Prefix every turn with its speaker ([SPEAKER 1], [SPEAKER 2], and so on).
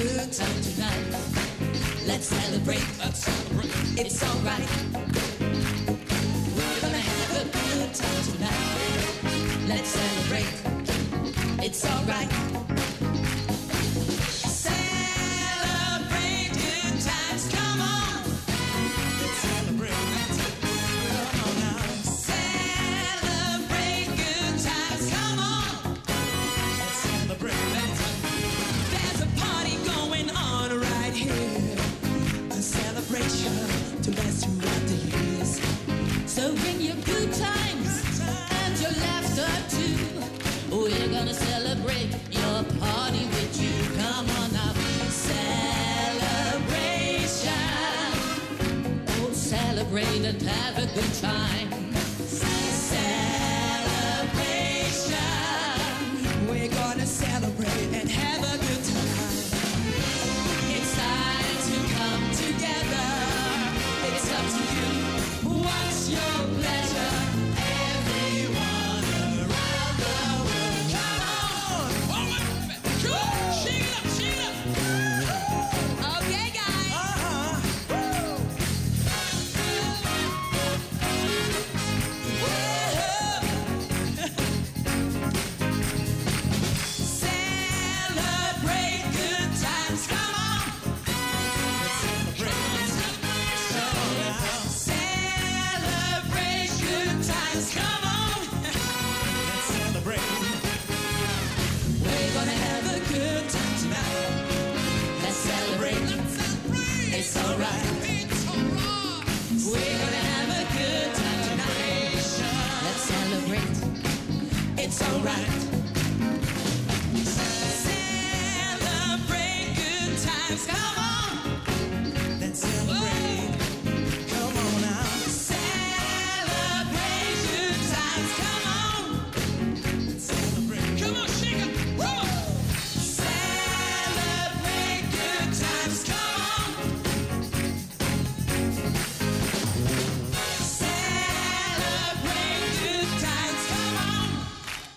[SPEAKER 1] good time tonight. Let's celebrate. Let's celebrate. It's alright. We're gonna have a good time tonight. Let's celebrate. It's alright. Celebrate good times. Come on. Let's celebrate. Come on now. Celebrate good times. Come on. Let's celebrate. There's a party going on right here. A celebration to last throughout the years. So bring your good times and your laughter too. We're gonna celebrate your party with you. Come on now. Celebration. Oh, celebrate and have a good time. Celebration. We're gonna celebrate and have a good time. It's time to come together. It's up to you. What's your pleasure? Everyone around the world. Come on. Come on. Shake it up, shake it up. Okay, guys. Celebrate good times. Come on. Celebrate good times. Come on. Let's celebrate. We're gonna have a good time tonight. Let's celebrate. It's alright. We're gonna have a good time tonight. Let's celebrate. It's alright.